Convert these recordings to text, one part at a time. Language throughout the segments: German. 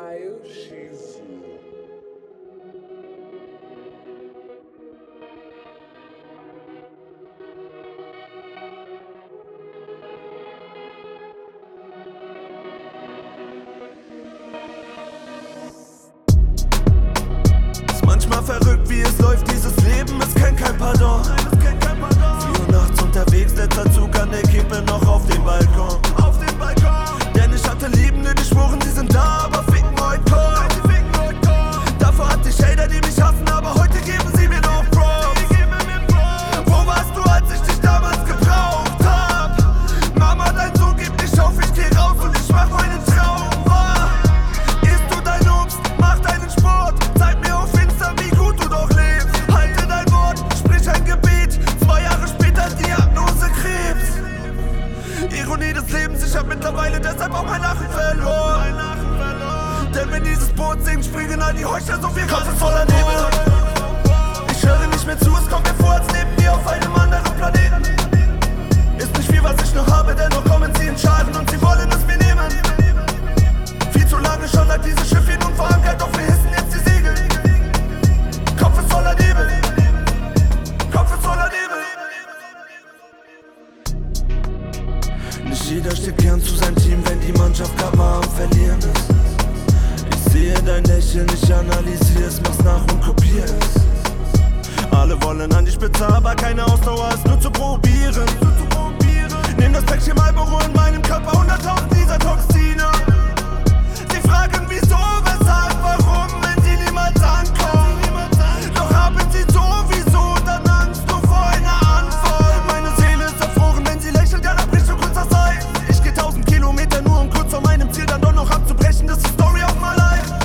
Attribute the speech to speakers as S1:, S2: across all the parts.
S1: Ayushifu.
S2: Ist manchmal verrückt, wie es läuft, dieses Leben, es kennt kein Pardon. 4 Uhr nachts unterwegs, letzter Zug an der Kippe, noch auf dem Balkon. Denn ich hatte Liebende, die schworen, sie sind da, aber ficken heute Call. Davor hatte ich Hater, die mich hassen, aber heute geben sie mir noch Props. Wo warst du, als ich dich damals gebraucht hab? Mama, dein Sohn gibt nicht auf, ich geh raus und ich mach meinen Traum wahr. Isst du dein Obst, mach deinen Sport, zeig mir auf Insta, wie gut du doch lebst. Halte dein Wort, sprich ein Gebet, 2 Jahre später Diagnose Krebs. Ironie des Lebens, ich hab mittlerweile deshalb auch mein Lachen verloren. Denn wenn dieses Boot sinkt, springen all die Heuchler, so viel Kopf ist voller Nebel. Ich höre nicht mehr zu, es kommt mir vor, als leben wir auf einem anderen Planeten. Ist nicht viel, was ich noch habe, dennoch kommen sie in Scharen und sie wollen es mir nehmen. Viel zu lange schon lag dieses Schiff hier nun verankert, doch wir hissen jetzt die Segel. Kopf ist voller Nebel. Kopf ist voller Nebel. Nicht jeder steht gern zu seinem Team, wenn die Mannschaft grad mal am Verlieren ist. Ich sehe dein Lächeln, ich analysier's, mach's nach und kopier's. Alle wollen an die Spitze, aber keine Ausdauer ist nur zu probieren. Nehm das Päckchen Marlboro in meinem Körper, 100.000 dieser Toxine. Sie fragen wieso, weshalb, warum, wenn sie niemals ankommen. Doch haben sie sowieso dann Angst nur vor einer Antwort. Meine Seele ist erfroren, wenn sie lächelt, ja, da bricht so kurz das Eis. Ich geh 1000 Kilometer nur um kurz vor meinem Ziel dann doch noch abzubrechen, das ist die Story of my life.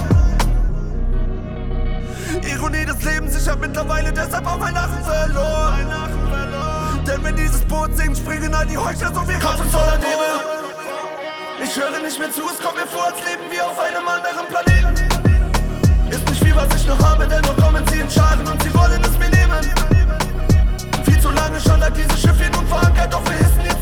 S2: Ironie des Lebens, ich hab mittlerweile deshalb auch mein Lachen verloren. Denn wenn dieses Boot sinkt, springen all die Heuchler, so viel Kopf ist voller Nebel. Ich höre nicht mehr zu, es kommt mir vor, als leben wir auf einem anderen Planeten. Ist nicht viel, was ich noch habe, dennoch kommen sie in Scharen und sie wollen es mir nehmen. Viel zu lange schon lag dieses Schiff hier nun verankert, doch wir hissen jetzt